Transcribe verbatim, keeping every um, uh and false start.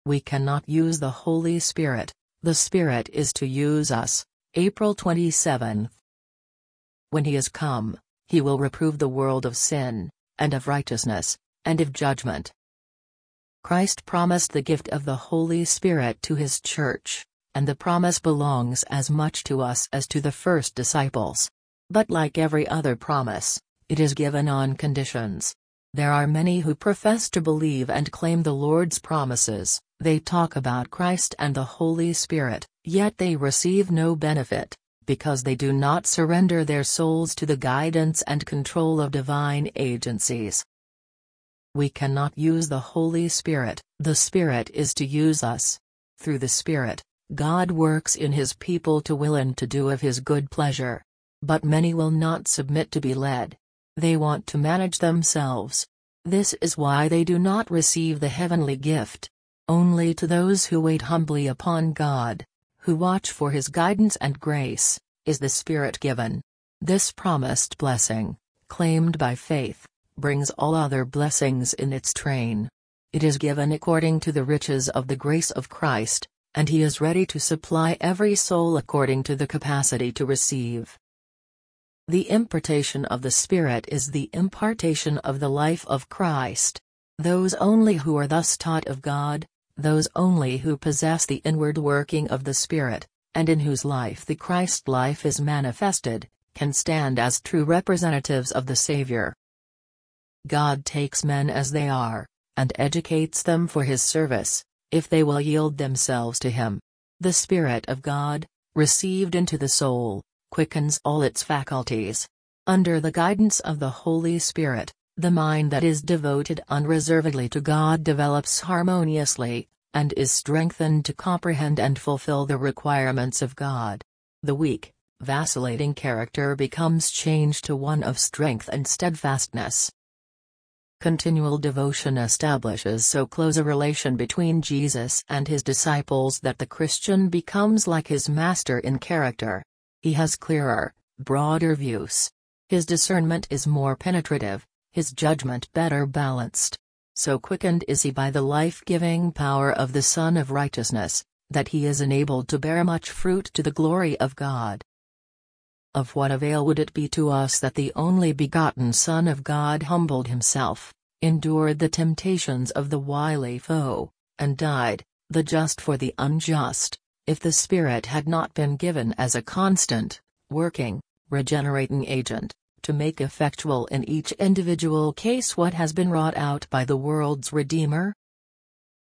We cannot use the Holy Spirit, the Spirit is to use us. April twenty-seventh. When he is come, he will reprove the world of sin, and of righteousness, and of judgment. Christ promised the gift of the Holy Spirit to his church, and the promise belongs as much to us as to the first disciples. But like every other promise, it is given on conditions. There are many who profess to believe and claim the Lord's promises. They talk about Christ and the Holy Spirit, yet they receive no benefit, because they do not surrender their souls to the guidance and control of divine agencies. We cannot use the Holy Spirit, the Spirit is to use us. Through the Spirit, God works in his people to will and to do of his good pleasure. But many will not submit to be led. They want to manage themselves. This is why they do not receive the heavenly gift. Only to those who wait humbly upon God, who watch for his guidance and grace, is the Spirit given. This promised blessing, claimed by faith, brings all other blessings in its train. It is given according to the riches of the grace of Christ, and he is ready to supply every soul according to the capacity to receive. The impartation of the Spirit is the impartation of the life of Christ. Those only who are thus taught of God, those only who possess the inward working of the Spirit, and in whose life the Christ life is manifested, can stand as true representatives of the Savior. God takes men as they are, and educates them for his service, if they will yield themselves to him. The Spirit of God, received into the soul, quickens all its faculties. Under the guidance of the Holy Spirit, the mind that is devoted unreservedly to God develops harmoniously, and is strengthened to comprehend and fulfill the requirements of God. The weak, vacillating character becomes changed to one of strength and steadfastness. Continual devotion establishes so close a relation between Jesus and his disciples that the Christian becomes like his master in character. He has clearer, broader views. His discernment is more penetrative, his judgment better balanced. So quickened is he by the life-giving power of the Son of Righteousness, that he is enabled to bear much fruit to the glory of God. Of what avail would it be to us that the only begotten Son of God humbled himself, endured the temptations of the wily foe, and died, the just for the unjust, if the Spirit had not been given as a constant, working, regenerating agent, to make effectual in each individual case what has been wrought out by the world's Redeemer?